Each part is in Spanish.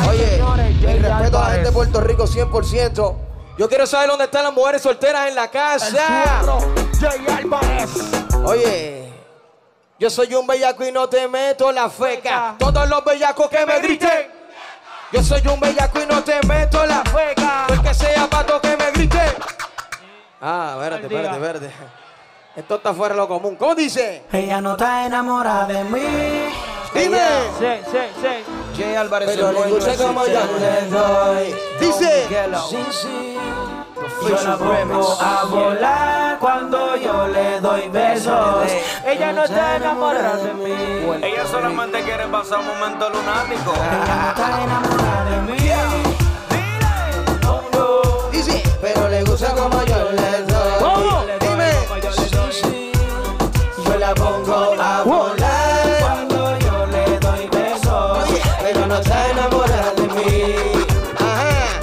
Oye, el respeto a la gente de Puerto Rico 100%. Yo quiero saber dónde están las mujeres solteras en la casa. Jay Álvarez. Oye, yo soy un bellaco y no te meto la feca. Todos los bellacos que me griten. Yo soy un bellaco y no te meto la feca. El que sea pato que me grite. Ah, espérate. Esto está fuera de lo común. ¿Cómo dice? Ella no está enamorada de mí. Dime. Sí. Jay Álvarez, pero le gusta como yo le doy. Dice. Sí. Yo la pongo a volar cuando yo le doy besos. Ella no está enamorada de mí. Ella solamente quiere pasar un momento lunático. Ella no está enamorada de mí. Dice, pero le gusta como yo le doy. ¿Cómo? Dime. Sí. Yo la pongo a volar cuando yo le doy besos. Pero no está enamorada de mí. Ajá.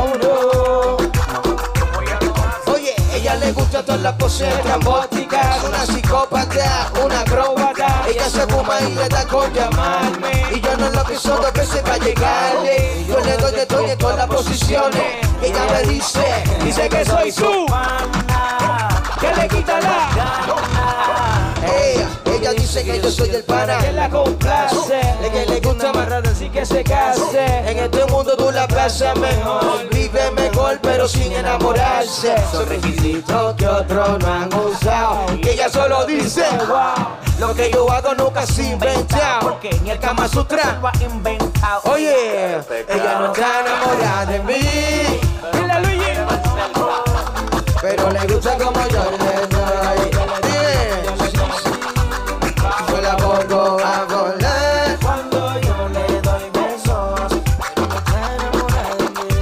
Oye, ella le gusta todas las poses estrambóticas. Una psicópata, una acróbata. Ella se fuma y le da con llamarme. Y yo no lo que son dos veces para llegarle. Yo le doy de todo en todas las posiciones. Y ella me dice que soy su Pana, que le quita la gana. Ella dice que yo soy el pana Que la complace. que le gusta más Amarrada así que se case. en este mundo tú la pasas mejor, vive mejor pero sin enamorarse. Son requisitos que otros no han usado. Y ella solo dice, wow, lo que yo hago nunca se inventa. porque ni el Kama Sutra lo ha inventado. Oye, ella no está enamorada de mí, Dile, Luigi. pero le gusta como yo le doy. Yo la pongo a volar. Cuando yo le doy besos. Ella no está enamorada de mí.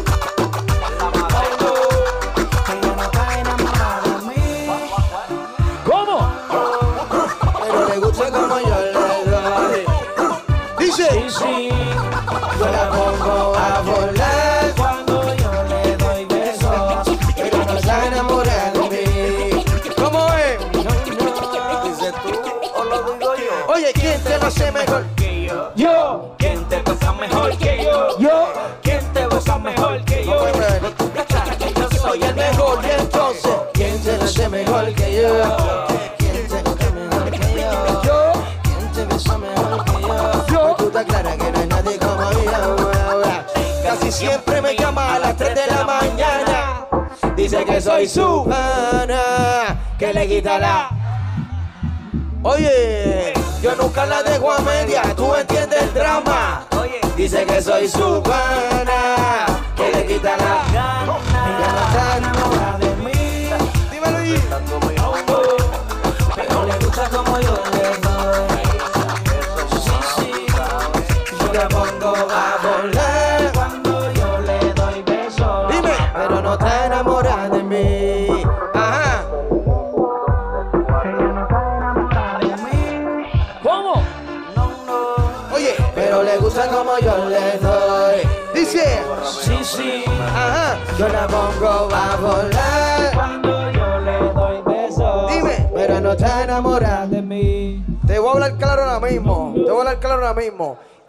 Ella no está enamorada de mí. ¿Cómo? Pero le gusta como yo le doy. Dice, Sí. yo la pongo a volar. Cuando yo le doy besos. Pero no está enamorada de mí. ¿Cómo es? ¿Dices tú o lo digo yo? Oye, ¿quién te lo hace mejor? Que yo. Yo. ¿Quién te besa mejor que yo? Yo. ¿Quién te besa mejor que yo? Yo soy el mejor y entonces ¿quién te lo hace mejor que yo? ¿Quién te lo hace mejor que yo? ¿Quién te besa mejor que yo? Tú estás clara que no hay nadie como yo. Casi siempre me llama a las 3 de la mañana. Dice que soy su pana, que le quita la... Oye, yo nunca la dejo a media, tú entiendes el drama. Oye, Dice que soy su pana, que le quita la gana. Ella no está enamorada de mí. Dímelo ahí. Pero le gusta como yo le doy. Sí. Yo la pongo a volar. Cuando yo le doy besos. Dime, pero no está enamorada de mí. Ajá. Ella no está enamorada de mí. ¿Cómo? Oye, pero le gusta como yo le doy. Dice, Sí. ajá. Yo la pongo a volar. Cuando yo le doy besos. Dime, pero no está enamorada de mí. Te voy a hablar claro ahora mismo.